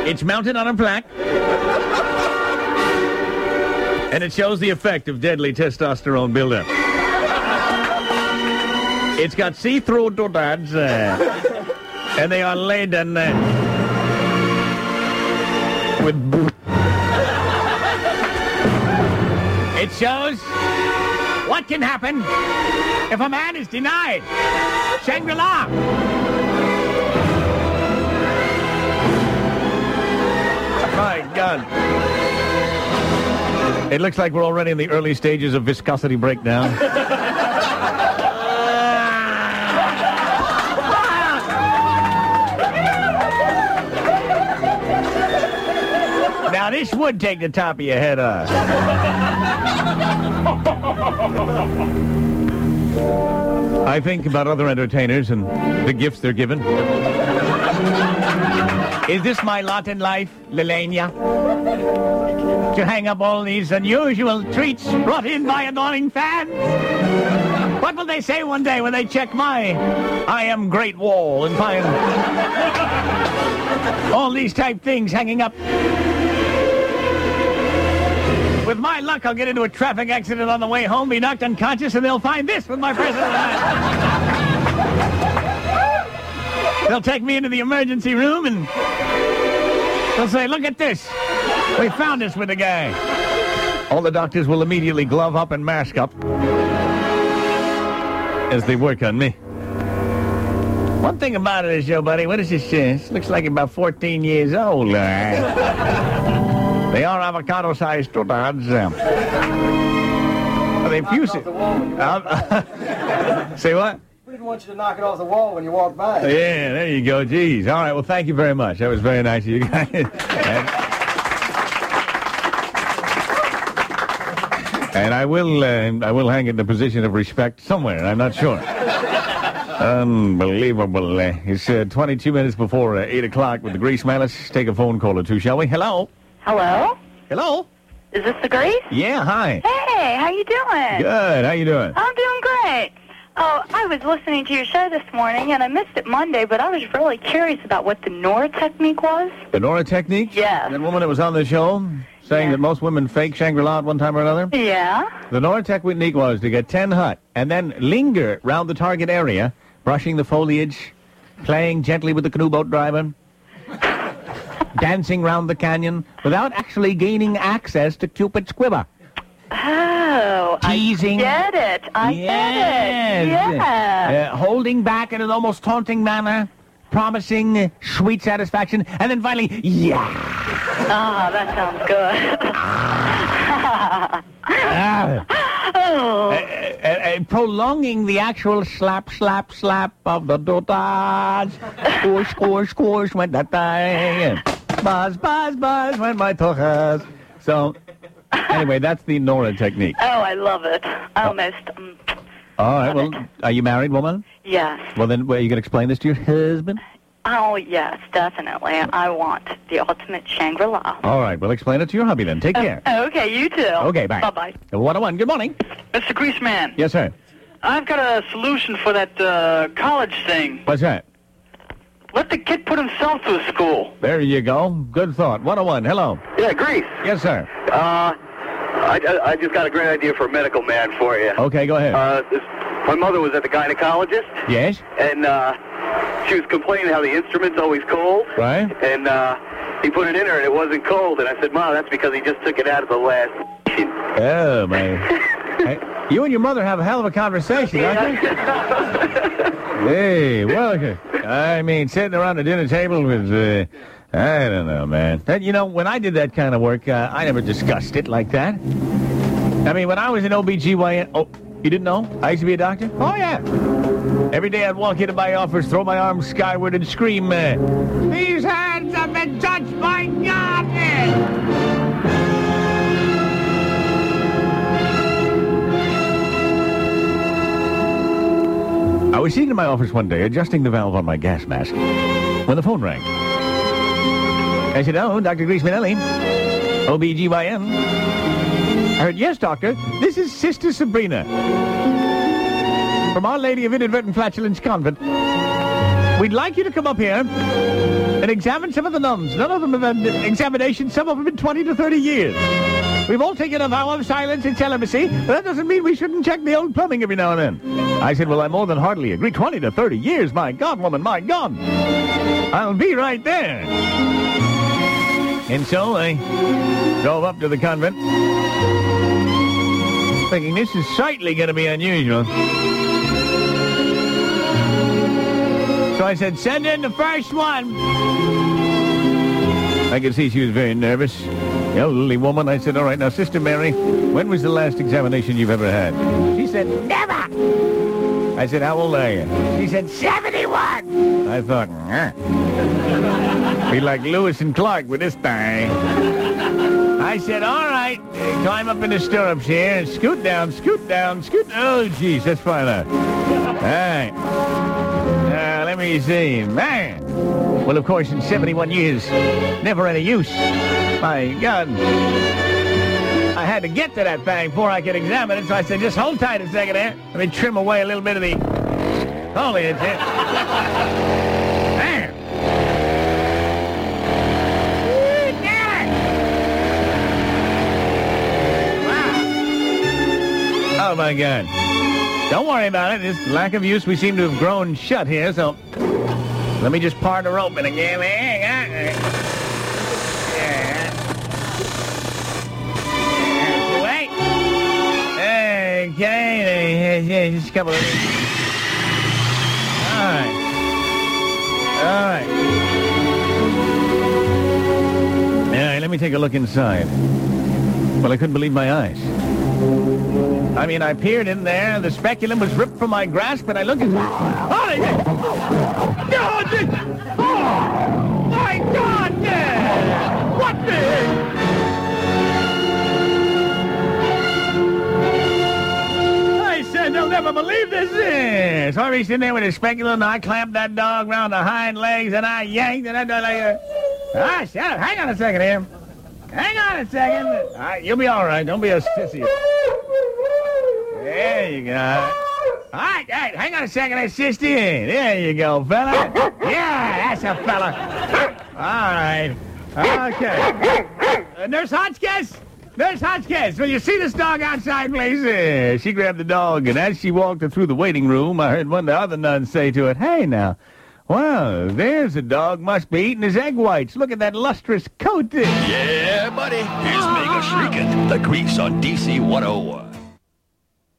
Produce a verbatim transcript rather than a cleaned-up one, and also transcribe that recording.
It's mounted on a plaque. And it shows the effect of deadly testosterone buildup. It's got see-through doodads, uh, and they are laden uh, with boot. It shows what can happen if a man is denied Shangri-La. My God. It looks like we're already in the early stages of viscosity breakdown. Now, this would take the top of your head off. I think about other entertainers and the gifts they're given. Is this my lot in life, Lelania? To hang up all these unusual treats brought in by adoring fans? What will they say one day when they check my I Am Great wall and find all these type things hanging up? With my luck, I'll get into a traffic accident on the way home, be knocked unconscious, and they'll find this with my present. They'll take me into the emergency room, and they'll say, look at this. We found this with the guy. All the doctors will immediately glove up and mask up as they work on me. One thing about it is, Joe, buddy, what is this? Uh, this looks like about fourteen years old. All right. They are avocado-sized doodads. Um, are they fusible? Uh, say what? We didn't want you to knock it off the wall when you walk by. Yeah, there you go. Geez. All right. Well, thank you very much. That was very nice of you guys. and, and I will, uh, I will hang it in a position of respect somewhere. I'm not sure. Unbelievable. Uh, it's uh, twenty-two minutes before uh, eight o'clock with the Grease Man. Let's take a phone call or two, shall we? Hello. Hello? Hello? Is this the Grease? Yeah, hi. Hey, how you doing? Good, how you doing? I'm doing great. Oh, I was listening to your show this morning, and I missed it Monday, but I was really curious about what the Nora technique was. The Nora technique? Yes. That woman that was on the show saying Yeah. that most women fake Shangri-La at one time or another? Yeah. The Nora technique was to get ten hut and then linger round the target area, brushing the foliage, playing gently with the canoe boat driver, dancing round the canyon without actually gaining access to Cupid's quiver. Oh, Teasing. I get it. I yes. get it. Yeah. Uh, holding back in an almost taunting manner, promising uh, sweet satisfaction, and then finally, yeah. Ah, that sounds good. Ah. Oh. Uh, uh, uh, prolonging the actual slap, slap, slap of the doodads. Squish, squish, squish went that thing. Buzz, buzz, buzz went my tojas. So, anyway, that's the Nora technique. Oh, I love it. I almost... Um, All right, well, are you married, woman? yes. Well, then, well, you can explain this to your husband? Oh, yes, definitely. I want the ultimate Shangri-La. All right, well, explain it to your hubby then. Take care. Uh, okay, you too. Okay, bye. Bye-bye. one oh one, good morning. Mister Greaseman, Yes, sir. I've got a solution for that uh, college thing. What's that? Let the kid put himself through school. There you go. Good thought. one oh one, hello. Yeah, Grease. Yes, sir. Uh, I, I, I just got a great idea for a medical man for you. Okay, go ahead. Uh, this, my mother was at the gynecologist, Yes? and uh, she was complaining how the instrument's always cold. Right? And uh, he put it in her, and it wasn't cold. And I said, Mom, that's because he just took it out of the last. Oh, man. Hey, you and your mother have a hell of a conversation, don't you? Hey, well, I mean, sitting around the dinner table with, uh, I don't know, man. That, you know, when I did that kind of work, uh, I never discussed it like that. I mean, when I was an O B G Y N... Oh, you didn't know? I used to be a doctor? Oh, yeah. Every day I'd walk into my office, throw my arms skyward, and scream, uh, these hands have been touched by God! I was sitting in my office one day, adjusting the valve on my gas mask, when the phone rang. I said, oh, Doctor Grease Minelli, O B G Y N. I heard, yes, doctor, this is Sister Sabrina from Our Lady of Inadvertent Flatulence Convent. We'd like you to come up here and examined some of the nuns. None of them have had examinations. Some of them in twenty to thirty years. We've all taken a vow of silence and celibacy, but that doesn't mean we shouldn't check the old plumbing every now and then. I said, well, I more than heartily agree. twenty to thirty years, my God, woman, my God. I'll be right there. And so I drove up to the convent, thinking this is certainly going to be unusual. So I said, send in the first one. I could see she was very nervous. The elderly woman. I said, all right, now, Sister Mary, when was the last examination you've ever had? She said, never. I said, how old are you? She said, seventy-one. I thought, eh. Be like Lewis and Clark with this thing. I said, all right, climb up in the stirrups here and scoot down, scoot down, scoot. Oh, jeez, that's fine now. All right. Now, let me see. Man. Well, of course, in seventy-one years, never any use. My God. I had to get to that thing before I could examine it, so I said, just hold tight a second there. Let me trim away a little bit of the foliage here. Man. Wow. Oh, my God. Don't worry about it. This lack of use, we seem to have grown shut here, so let me just part her open again. Yeah. Wait. Okay. Just a couple of things. All right. All right. All right, let me take a look inside. Well, I couldn't believe my eyes. I mean, I peered in there, the speculum was ripped from my grasp, and I looked at... Oh, God! Oh, my God! What the... I said, they'll never believe this is. So I reached in there with a speculum, and I clamped that dog around the hind legs, and I yanked, and I did like a... Ah, shut up. Hang on a second here. Hang on a second. All right, you'll be all right. Don't be a sissy. There you go. All right, all right, hang on a second, I assist you in. There you go, fella. Yeah, that's a fella. All right. Okay. Uh, Nurse Hotchkiss? Nurse Hotchkiss, will you see this dog outside, please? Uh, she grabbed the dog, and as she walked through the waiting room, I heard one of the other nuns say to it, hey, now, well, there's a dog must be eating his egg whites. Look at that lustrous coat. Yeah, buddy. Here's Mega Shriekin', the Grease on D C one oh one.